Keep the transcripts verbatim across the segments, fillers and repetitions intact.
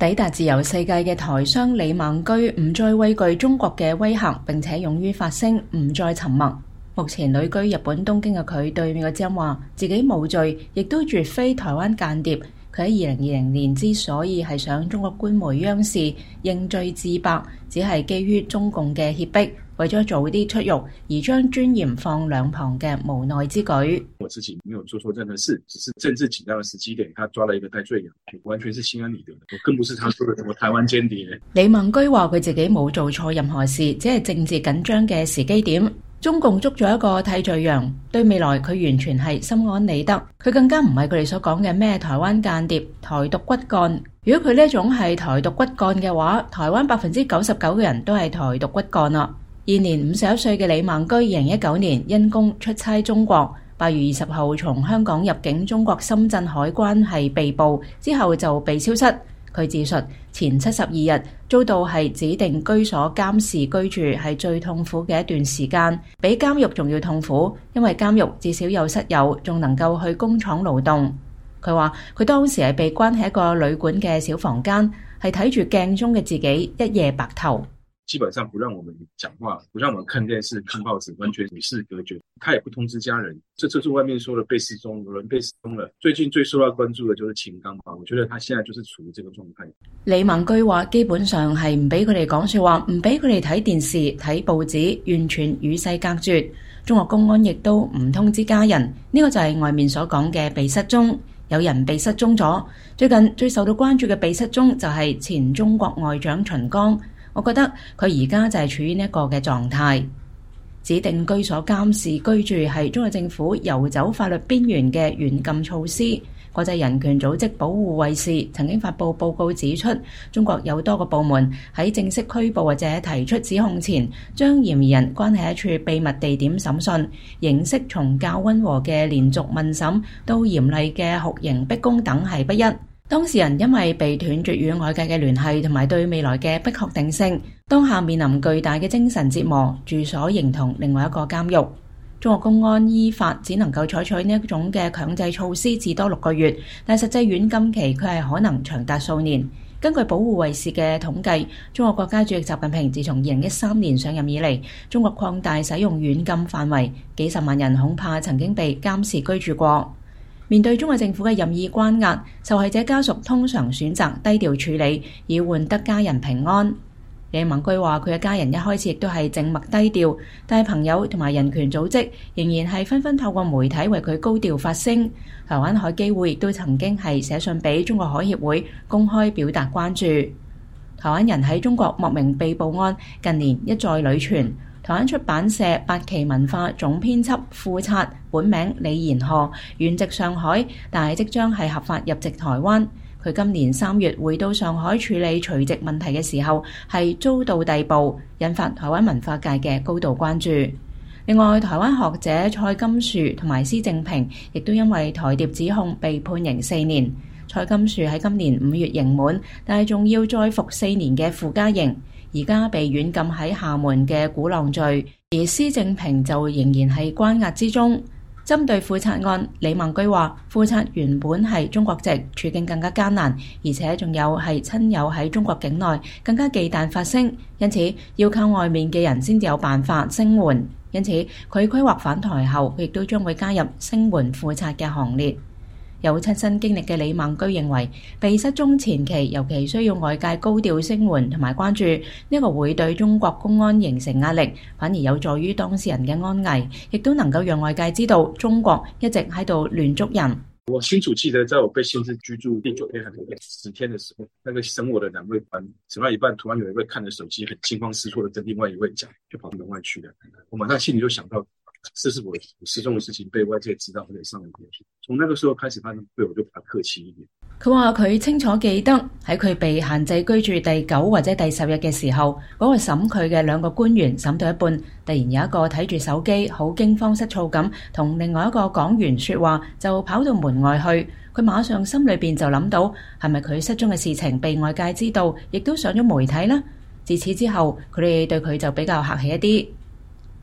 抵達自由世界嘅台商李孟居唔再畏懼中國嘅威嚇，並且勇於發聲，唔再沉默。目前旅居日本東京嘅佢對美國之音話自己冇罪，亦都絕非台灣間諜。佢喺二零二零年之所以係上中國官媒央視認罪自白，只係基於中共嘅脅迫，為咗早啲出獄而將尊嚴放兩旁嘅無奈之舉。 我自己沒有做錯任何事，只是政治緊張嘅時機點，他抓了一個戴罪羊，完全是心安理得的。我更不是他說的什麼台灣間諜。 李孟居話佢自己冇做錯任何事，只係政治緊張嘅時機點。中共捉咗一個替罪羊，對未來佢完全係心安理得。佢更加唔係佢哋所講嘅咩台灣間諜、台獨骨幹。如果佢呢一種係台獨骨幹嘅話，台灣百分之九十九嘅人都係台獨骨幹啦。現年五十一歲嘅李孟居，二零一九年因公出差中國，八月二十號從香港入境中國深圳海關係被捕，之後就被消失。佢自述前七十二日遭到係指定居所監視居住係最痛苦嘅一段時間，比監獄仲要痛苦，因為監獄至少有室友，仲能夠去工廠勞動。佢話佢當時係被關喺一個旅館嘅小房間，係睇住鏡中嘅自己一夜白頭。 基本上不讓我們講話，不讓我們看電視、看報紙，完全與世隔絕。他也不通知家人，這就是外面說的被失蹤，有人被失蹤了。最近最受到關注的就是秦剛吧，我覺得他現在就是處於這個狀態。 李孟居話基本上係唔俾佢哋講說話，唔俾佢哋睇電視、睇報紙，完全與世隔絕。中國公安亦都唔通知家人，呢個就係外面所講嘅被失蹤。有人被失蹤咗，最近最受到關注嘅被失蹤就係前中國外長秦剛。我覺得佢而家就係處於呢一個嘅狀態。指定居所監視居住係中國政府遊走法律邊緣嘅軟禁措施。國際人權組織保護衛士曾經發布報告指出，中國有多個部門喺正式拘捕或者提出指控前，將嫌疑人關喺一處秘密地點審訊，形式從較溫和嘅連續問審到嚴厲嘅酷刑逼供等係不一。當事人因為被斷絕與外界嘅聯繫同埋對未來嘅不確定性，當下面臨巨大嘅精神折磨，住所形同另外一個監獄。中國公安依法只能夠採取呢一種嘅強制措施至多六個月，但實際軟禁期佢係可能長達數年。根據保護衛士嘅統計，中國國家主席習近平自從二零一三年上任以嚟，中國擴大使用軟禁範圍，幾十萬人恐怕曾經被監視居住過。面對中國政府嘅任意關押，受害者家屬通常選擇低調處理，以換得家人平安。李孟居話：佢嘅家人一開始亦都係靜默低調，但係朋友同埋人權組織仍然係紛紛透過媒體為佢高調發聲。台灣海基會亦都曾經係寫信俾中國海協會，公開表達關注。台灣人喺中國莫名被捕案近年一再屢傳。台灣出版社八旗文化總編輯副冊本名李延賀，原籍上海，但係即將係合法入籍台灣。佢今年三月回到上海處理除籍問題嘅時候，係遭到逮捕，引發台灣文化界嘅高度關注。另外，台灣學者蔡金樹同埋施正平亦都因為台諜指控被判刑四年。蔡金樹喺今年五月刑滿，但係仲要再服四年嘅附加刑。而家被軟禁喺廈門嘅鼓浪嶼，而施正平就仍然係關押之中。針對副冊案，李孟居話：副冊原本係中國籍，處境更加艱難，而且仲有係親友喺中國境內，更加忌憚發聲，因此要靠外面嘅人先至有辦法聲援。因此佢規劃返台後，佢亦都將會加入聲援副冊嘅行列。有親身經歷嘅李孟居認為，被失蹤前期尤其需要外界高調聲援同埋關注，呢個會對中國公安形成壓力，反而有助於當事人嘅安危，亦都能夠讓外界知道中國一直喺度亂捉人。 我清楚記得，在我被限制居住第九天還是第十天的時候，那個審我的兩位官審到一半，突然有一位看着手機，很驚慌失措的跟另外一位講，就跑到門外去了。我馬上心裡就想到，這是我失蹤的事情被外界知道，而且上了電視。從那個時候開始，他對我就比較客氣一點。 佢話佢清楚記得喺佢被限制居住第九或者第十日嘅時候，嗰個審佢嘅兩個官員審到一半，突然有一個睇住手機，好驚慌失措咁同另外一個講完說話，就跑到門外去。佢馬上心裏邊就諗到，係咪佢失蹤嘅事情被外界知道，亦都上咗媒體呢？自此之後，佢哋對佢就比較客氣一啲。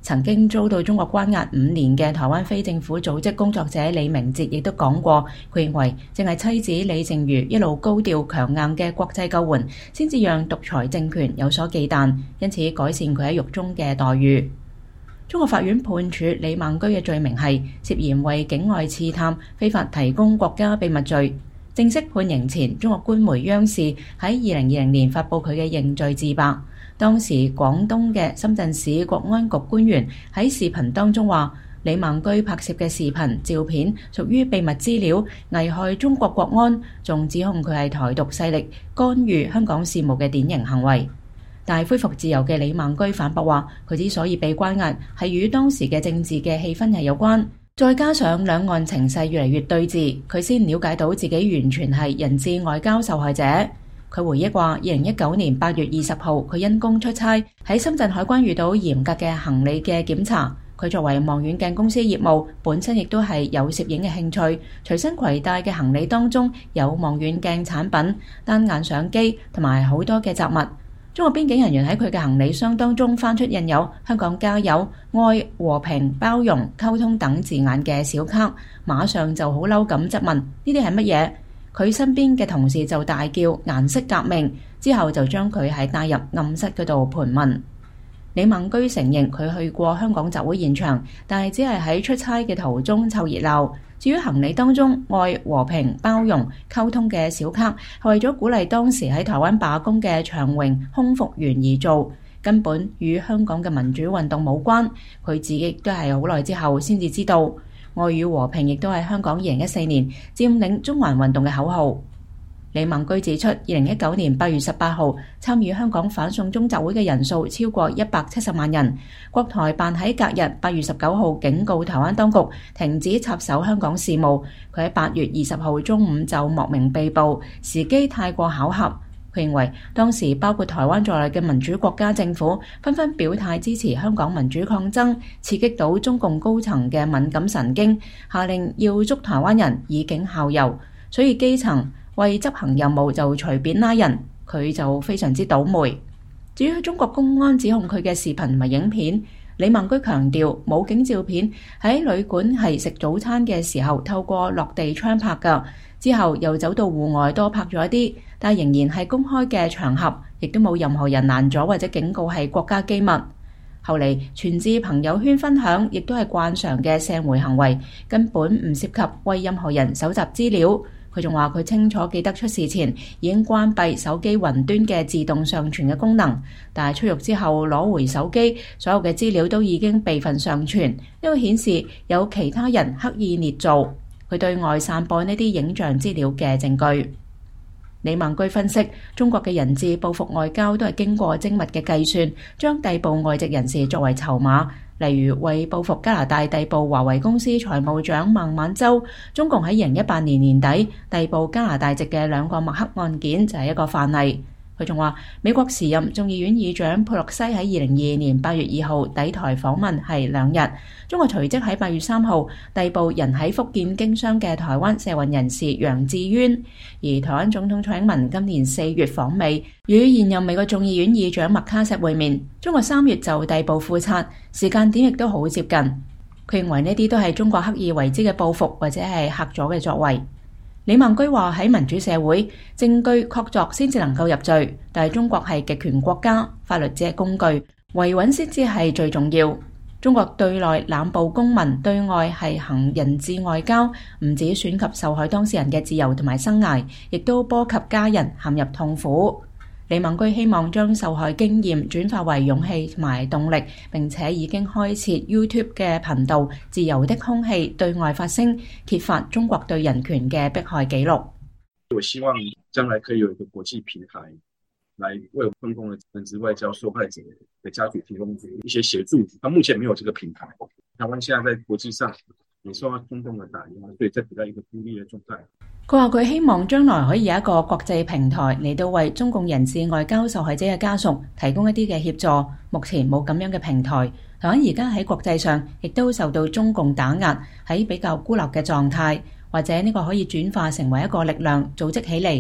曾經遭到中國關押五年嘅台灣非政府組織工作者李明哲亦都講過，佢認為正係妻子李淨瑜一路高調強硬嘅國際救援，先至讓獨裁政權有所忌憚，因此改善佢喺獄中嘅待遇。中國法院判處李孟居嘅罪名係涉嫌為境外刺探、非法提供國家秘密罪。正式判刑前，中國官媒央視喺二零二零年發布佢嘅認罪自白。當時廣東嘅深圳市國安局官員喺視頻當中話，李孟居拍攝嘅視頻、照片屬於秘密資料，危害中國國安，仲指控佢係台獨勢力干預香港事務嘅典型行為。但係恢復自由嘅李孟居反駁話，佢之所以被關押係與當時嘅政治嘅氣氛係有關。再加上兩岸情勢越嚟越對峙，佢先了解到自己完全係人質外交受害者。佢回憶話，二零一九年八月二十號，佢因公出差喺深圳海關遇到嚴格嘅行李嘅檢查。佢作為望遠鏡公司業務，本身亦都係有攝影嘅興趣，隨身攜帶嘅行李當中有望遠鏡產品、單眼相機同埋好多嘅雜物。中國邊境人員喺佢嘅行李箱當中翻出印有香港加油、愛、和平、包容、溝通等字眼嘅小卡，馬上就好嬲咁質問呢啲係乜嘢？佢身邊嘅同事就大叫顏色革命，之後就將佢係帶入暗室嗰度盤問。李孟居承認佢去過香港集會現場，但係只係喺出差嘅途中湊熱鬧。至於行李當中愛、和平、包容、溝通嘅小卡，係為咗鼓勵當時喺台灣罷工嘅長榮空服員而做，根本與香港嘅民主運動冇關。佢自己都係好耐之後先至知道，愛與和平亦都係香港二零一四年佔領中環運動嘅口號。李孟居指出，二零一九年八月十八號參與香港反送中集會嘅人數超過一百七十萬人。國台辦喺隔日八月十九號警告台灣當局停止插手香港事務。佢喺八月二十號中午就莫名被捕，時機太過巧合。佢認為當時包括台灣在內嘅民主國家政府紛紛表態支持香港民主抗爭，刺激到中共高層嘅敏感神經，下令要捉台灣人以儆效尤，所以基層為執行任務就隨便拉人，佢就非常之倒霉。至於中國公安指控佢嘅視頻同埋影片，李孟居強調武警照片喺旅館係食早餐嘅時候透過落地窗拍㗎，之後又走到戶外多拍咗一啲，但仍然係公開嘅場合，亦都冇任何人攔阻或者警告係國家機密。後嚟傳至朋友圈分享，亦都係慣常嘅社媒行為，根本唔涉及為任何人搜集資料。佢仲話佢清楚記得出事前已經關閉手機雲端嘅自動上傳嘅功能，但係出獄之後攞回手機，所有嘅資料都已經備份上傳，呢個顯示有其他人刻意捏造佢對外散播呢啲影像資料嘅證據。李孟居分析，中國嘅人質報復外交都係經過精密嘅計算，將逮捕外籍人士作為籌碼。例如為報復加拿大逮捕華為公司財務長孟晚舟，中共喺二零一八年年底逮捕加拿大籍嘅兩個麥克案件就係一個範例。佢仲話，美國時任眾議院議長佩洛西喺二零二二年八月二號抵台訪問係兩日，中國隨即喺八月三號逮捕人喺福建經商嘅台灣社運人士楊智淵，而台灣總統蔡英文今年四月訪美，與現任美國眾議院議長麥卡錫會面，中國三月就逮捕副冊，時間點亦都好接近。佢認為呢啲都係中國刻意為之嘅報復或者係嚇阻嘅作為。李孟居話，喺民主社會，證據確鑿先至能夠入罪，但係中國係極權國家，法律只係工具，維穩先至係最重要。中國對內濫捕公民，對外係行人質外交，唔止損及受害當事人嘅自由同埋生涯，亦都波及家人陷入痛苦。李孟居希望將受害經驗轉化為勇氣同埋動力，並且已經開設 YouTube 嘅頻道《自由的空氣》，對外發聲，揭發中國對人權嘅迫害記錄。 我希望將來可以有一個國際平台，來為中共的人質外交受害者的家屬提供一些協助。他目前沒有這個平台，台灣現在在國際上也受到中共的打壓，所以在處在一個孤立的狀態。 佢話佢希望將來可以有一個國際平台嚟到為中共人質外交受害者嘅家屬提供一啲嘅協助。目前冇咁樣嘅平台，台灣而家喺國際上亦都受到中共打壓，喺比較孤立嘅狀態，或者呢個可以轉化成為一個力量組織起嚟。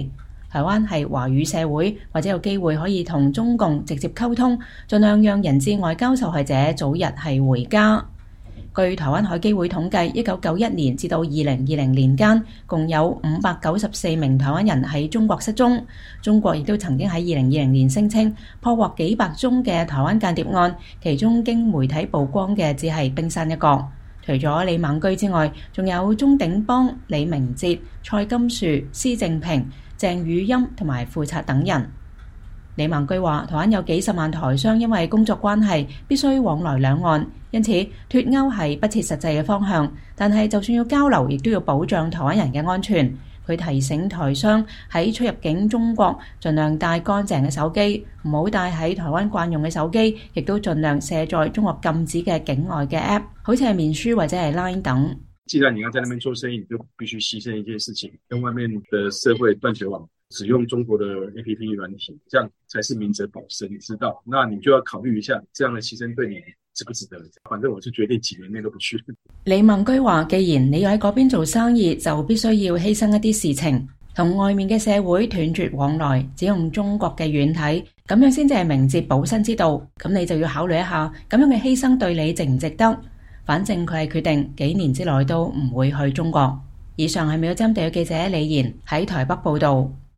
台灣係華語社會，或者有機會可以同中共直接溝通，盡量讓人質外交受害者早日係回家。據台灣海基會統計，一九九一年至到二零二零年間，共有五百九十四名台灣人喺中國失蹤。中國亦都曾經喺二零二零年聲稱破獲幾百宗嘅台灣間諜案，其中經媒體曝光嘅只係冰山一角。除咗李孟居之外，仲有鍾鼎邦、李明哲、蔡金樹、施正平、鄭宇欽同埋傅策等人。李孟居話：台灣有幾十萬台商因為工作關係必須往來兩岸，因此脫歐係不切實際嘅方向。但係就算要交流，亦都要保障台灣人嘅安全。佢提醒台商喺出入境中國盡量帶乾淨嘅手機，唔好帶喺台灣慣用嘅手機，亦都盡量卸載中國禁止嘅境外嘅 App， 好似係面書或者係 Line 等。 既然你要在那邊做生意，你就必須犧牲一件事情，跟外面的社會斷絕網，使用中國的 A P P 軟體，這樣才是明哲保身，你知道？那你就要考慮一下，這樣的犧牲對你值不值得？反正我是決定幾年內都不去。李孟居話：既然你要喺嗰邊做生意，就必須要犧牲一啲事情，同外面嘅社會斷絕往來，只用中國嘅軟體，咁樣先至係明哲保身之道。咁你就要考慮一下，咁樣嘅犧牲對你值唔值得？反正佢係決定幾年之內都唔會去中國。以上係美國針對嘅記者李賢喺台北報道。